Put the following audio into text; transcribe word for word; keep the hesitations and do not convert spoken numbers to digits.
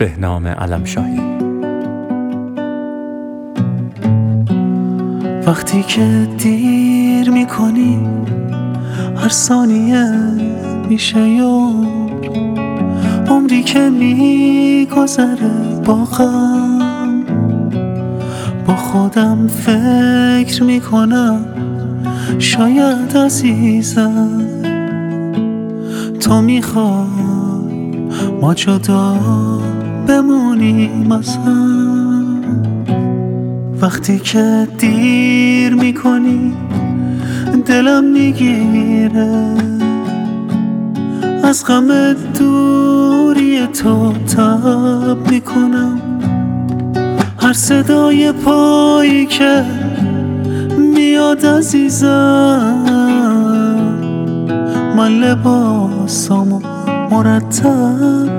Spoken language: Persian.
بهنام علمشاهی. وقتی که دیر میکنی هر ثانیه میشه یور، عمری که میگذره با غم، با خودم فکر میکنم شاید عزیزم تو میخوای ما جدا بمونیم از هم. وقتی که دیر میکنی دلم میگیره، از غم دوری تو تب میکنم، هر صدای پایی که میاد عزیزم من لباسامو مرتب